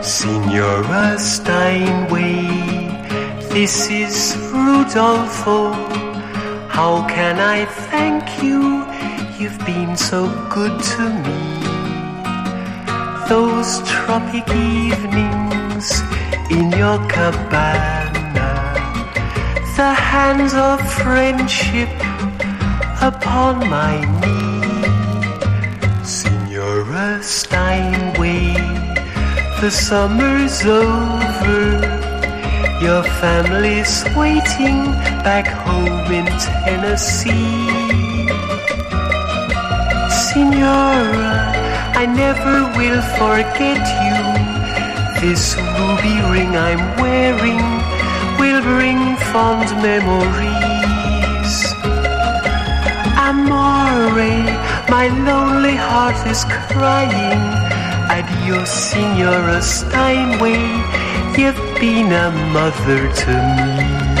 Signora Steinway, this is Rudolfo. How can I thank you? You've been so good to me. Those tropic evenings in your cabana, the hands of friendship upon my knee. Signora Steinway, the summer's over. Your family's waiting back home in Tennessee. Signora, I never will forget you. This ruby ring I'm wearing will bring fond memories. Amore, my lonely heart is crying. Adios, Signora Steinway, you've been a mother to me.